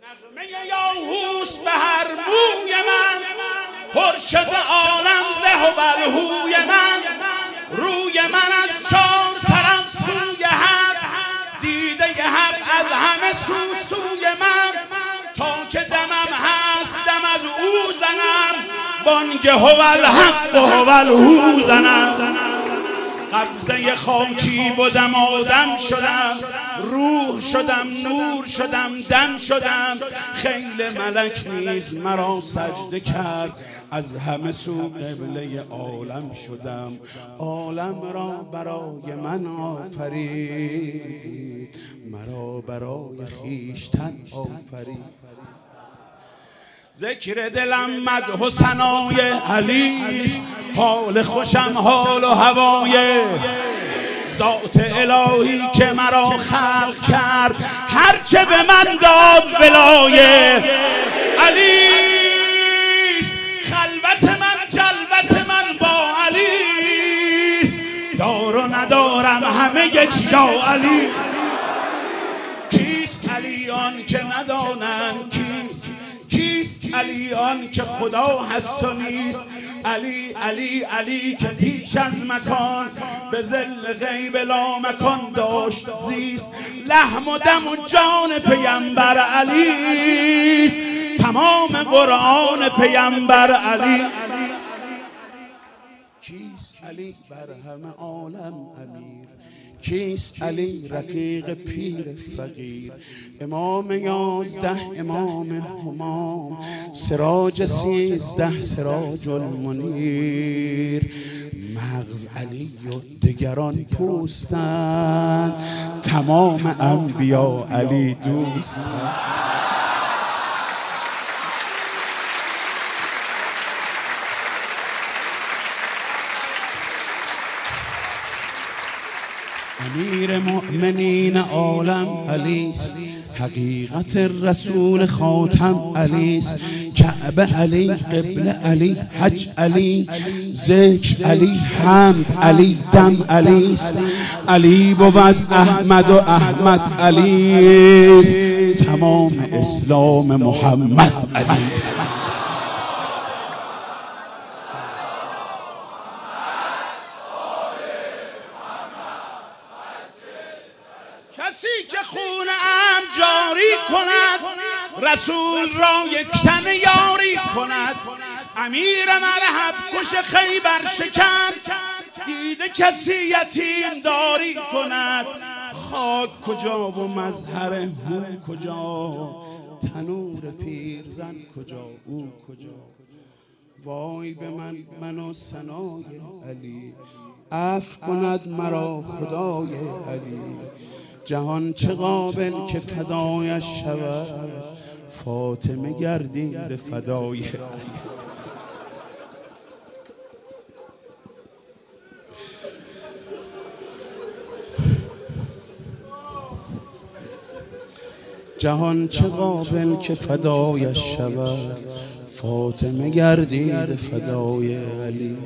نغمه یاهوس به هر موی من، پر شده عالم زه و بلهوی من. روی من از چار طرف سوی حق، دیده ی حق از همه سوی من. تا که دمم هست دم از او زنم، بانگ هو الحق و هو الهو زنم. قبضه خاکی بودم آدم شدم، روح شدم نور شدم دم شدم. خیل ملک نیز مرا سجده کرد، از همه سو قبله عالم شدم. عالم را برای من آفرید، مرا برای خویشتن آفرید. ذکر دلم مدح و ثنای علیست، حال خوشم حال و هوای ذات الهی که مرا خلق کرد. هرچه به من داد ولایه علیست. خلوت من جلوت من با علیست، دار و ندارم همه یک یا علی. کیست علیان که ندانند کیست؟ کیست علیان که خدا هست و نیست؟ علی علی علی که پیش از مکان، به ظل غیب لا مکان داشت زیست. لحم و دم و جان پیمبر علیست، تمام قرآن پیمبر علی. کیست علی بر همه عالم امیر؟ کیست علی رفیق پیر فقیر؟ امام 11 امام همام، سراج 13 سراج المنیر. مغز علی و دگران پوستند، تمام انبیا علی دوستند. امیر مؤمنین عالم علیست، حقیقت رسول خاتم علیست. کعبه علی، قبله علی، حج علی، ذکر علی، حمد علی، دم علیست. علی بود احمد و احمد علیست، تمام اسلام محمد علیست. کسی که خون ام جاری کند، رسول را یک تن یاری کند. امیر مرحب کش خیبر شکن، دیده کسی یتیم داری کند. خاک کجا و مظهر هو کجا، تنور پیرزن کجا او کجا. وای به من و ثنای علی، عفو کند مرا خدای علی. جهان چه قابل که فدایش شود، فاطمه گردیم به فدای علی. جهان چه قابل که فدایش شود، فاطمه گردیم به فدای علی.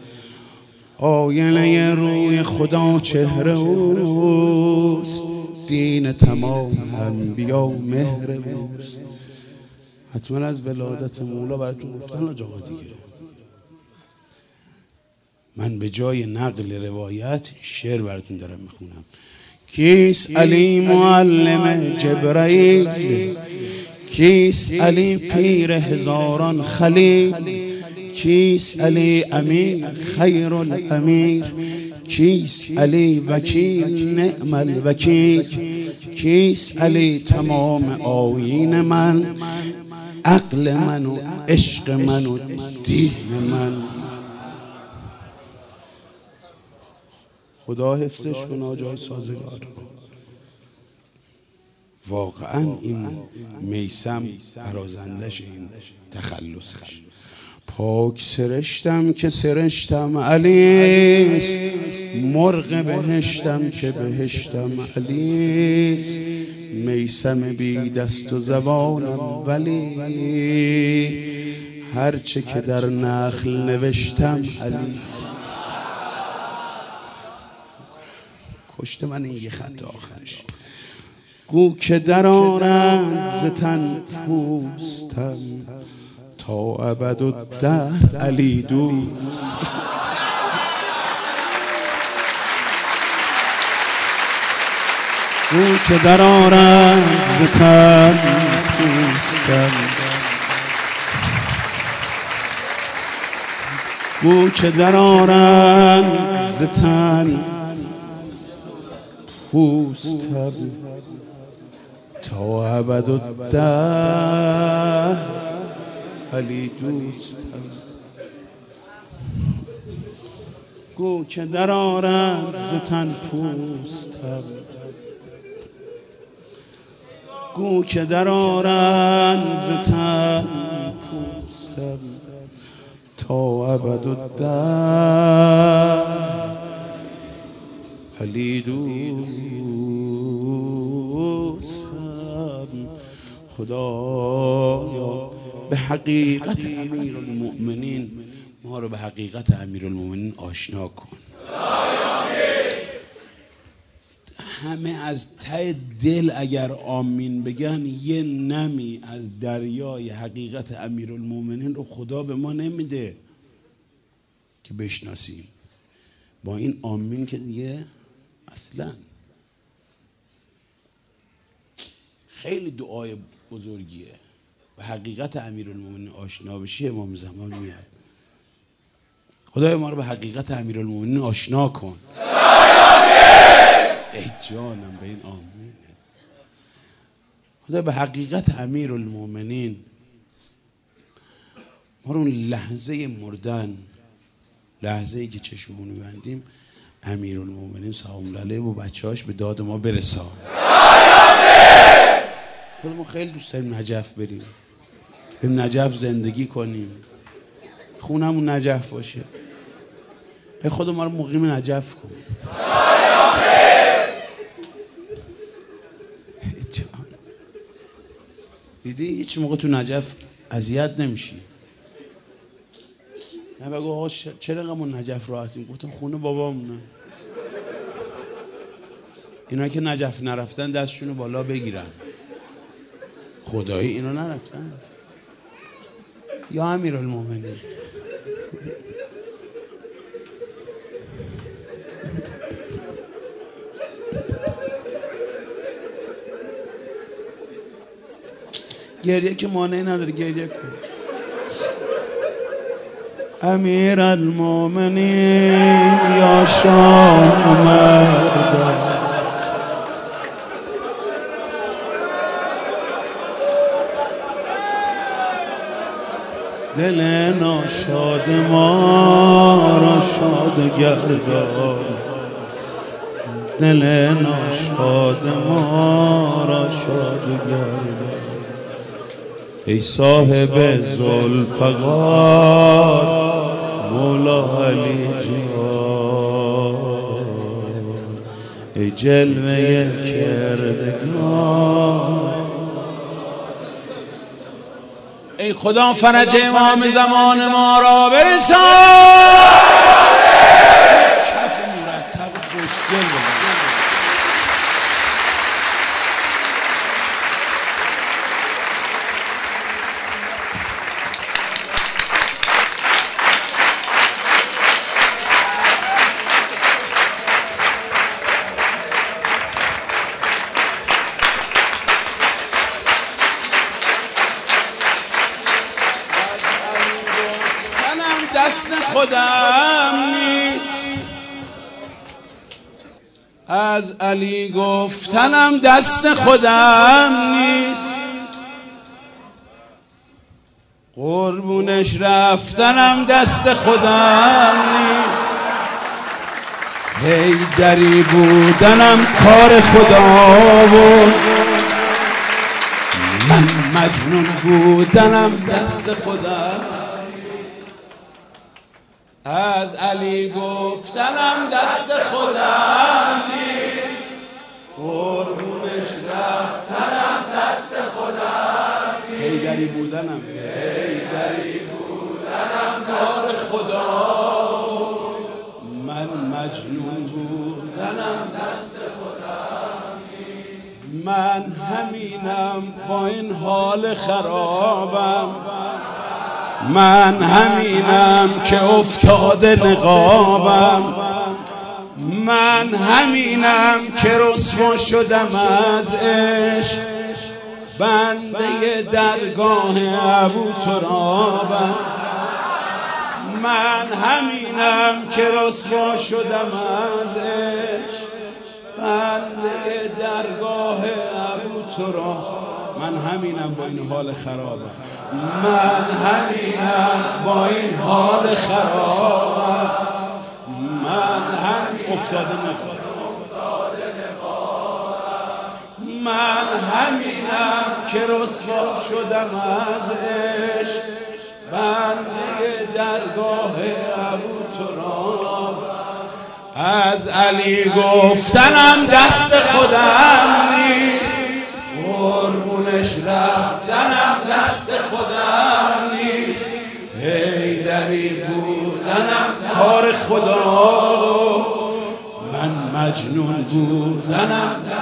آینه روی خدا چهره اوست، دین تمام انبیا مهر اوست. حتما از ولادت مولا براتون گفتن آقا دیگه. من به جای نقل روایت شعر براتون دارم میخونم. کیست علی معلم جبرائیل؟ کیست علی پیر هزاران خلیل؟ کیست علی امیر خیر الامیر؟ کیست علی وکیل نعم الوکیل؟ کیست علی تمام آیین من، عقل من و عشق من و دین من؟ خدا حفظش کنه جای سازگار. واقعا این میثم برازندش این تخلصش. پاک سرشتم که سرشتم علیست، مرغ بهشتم که بهشتم علیست. میثم بی دست و زبانم ولی، هرچه که در نخل نوشتم علیست. کشت من این یه خط آخرش. گو که در آرند ز تن پوستم تا ابدالدهر علی دوست. او که در آرد ز تن پوستم، او که در آرد ز تن پوستم تا ابدالدهر علی دوستم. گو که در آرد ز تن پوستم، گو که در آرد ز تن پوستم تا ابدالدهر علی دوستم. خدایا به حقیقت امیرالمؤمنین ما رو به حقیقت امیرالمؤمنین آشنا کن. همه از ته دل اگر آمین بگن یه نمی از دریای حقیقت امیرالمؤمنین رو خدا به ما نمیده که بشناسیم. با این آمین که دیگه اصلا خیلی دعای بزرگیه. به حقیقت امیرالمؤمنین آشنا بشی امام زمان میاد. خدای ما رو به حقیقت امیرالمؤمنین آشنا کن. ای جانم به این آمینه. خدا به حقیقت امیرالمؤمنین ما رو اون لحظه مردن، لحظه ای که چشممون می‌بندیم، امیرالمؤمنین سلام الله علیه و بچه‌هاش به داد ما برسان. خودمون خیلی دوست داریم نجف بریم، بریم نجف زندگی کنیم، خونمون نجف باشه. ای خدا ما رو مقیم نجف کن. دیدی هیچ موقع تو نجف اذیت نمیشی. نه بگو آقا چرا انقدر نجف راحتیم؟ گفتم خونه بابامونه. اینا که نجف نرفتن دستشونو بالا بگیرن. خدایی اینا نرفتن. یا امیرالمؤمنین گریه که مانعی نداره، گریه کن. امیرالمؤمنین یا شاه اومد، دل ناشاد ما را شاد گردان، دل ناشاد ما را شاد گردان. ای صاحب ذوالفقار مولا علی جان، ای جلوه کردگار، ای خدا فرج امام زمان ما را برسان. کف مرتب خوشگل بزن. دست خودم نیست، از علی گفتنم دست خودم نیست، قربونش رفتنم دست خودم نیست، حیدری بودنم کار خدا بود، من مجنون بودنم دست خودم. از علی گفتنم دست خودم نیست، قربونش رفتنم دست خودم نیست، حیدری بودنم کار خدا، من مجنون بودنم دست خودم نیست، من همینم با این حال خرابم، من همینم که افتاده نقابم، من همینم که رسوا شدم از عشق، بنده درگاه ابوترابم، من همینم که رسوا شدم از عشق، بنده درگاه ابوتراب. من همینم با این حال خرابم، من همینم با این حال خرابم، من هم افتاده نقابم، من همینم که رسوا شدم از عشق، بنده درگاه ابوتراب. از علی گفتنم دست خودم نیست، قربونش رفتنم دست خودم نیست، حیدری بودنم کار خدا، من مجنون بودنم